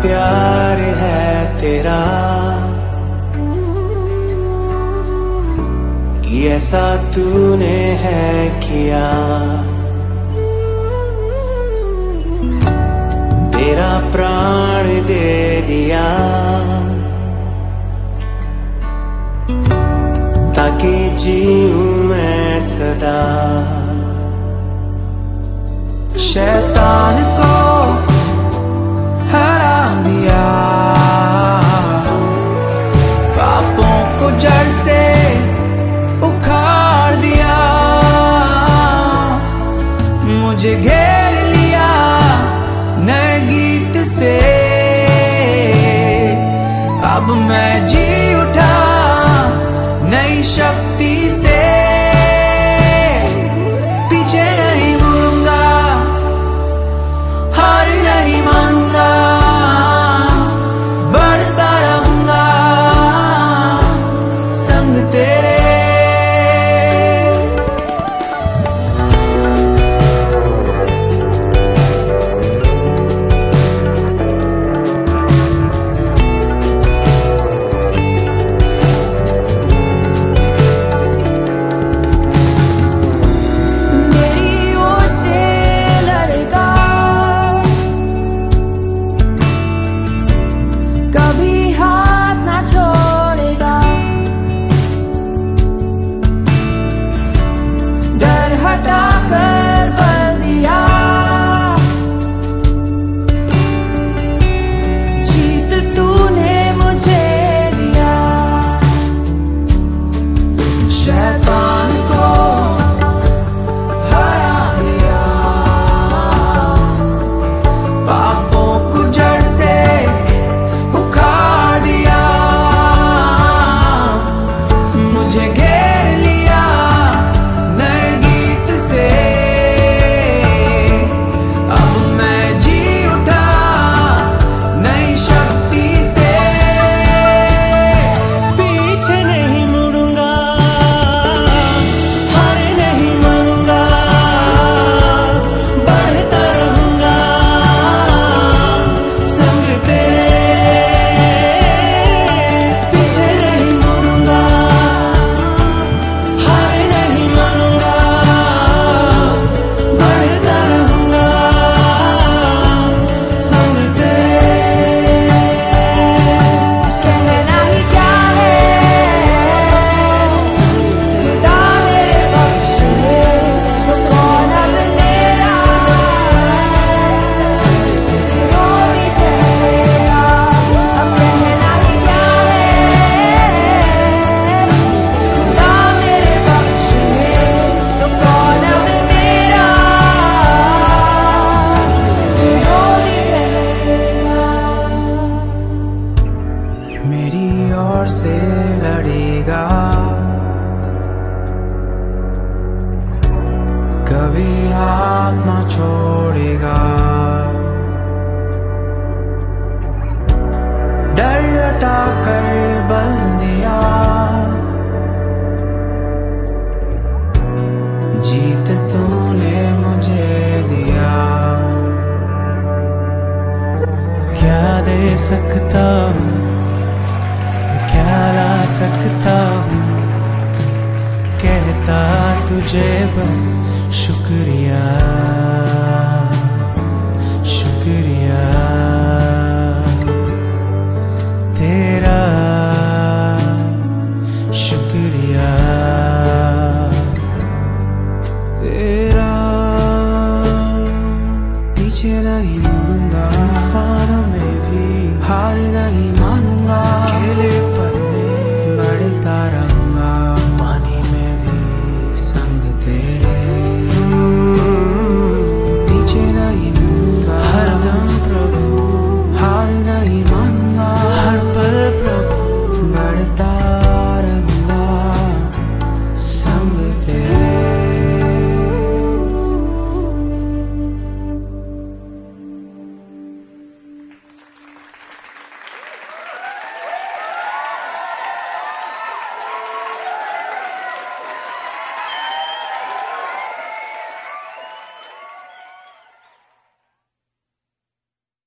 प्यार है तेरा कि ऐसा तूने है किया। तेरा प्राण दे दिया ताकि जीऊं मैं सदा। शैतान को हरा दिया, पापों को जड़ से उखाड़ दिया। मुझे घेर लिया नए गीत से, अब मैं जी उठा नई शक्ति से। पीछे नहीं मुड़ूंगा, हार नहीं मानूंगा, बढ़ता रहूंगा संग तेरे। मेरी ओर से लड़ेगा, कभी हाथ ना छोड़ेगा। डर हटा कर बल दिया, जीत तूने मुझे दिया। क्या दे सकता हूँ, क्या ला सकता हूँ, कहता तुझे बस शुक्रिया।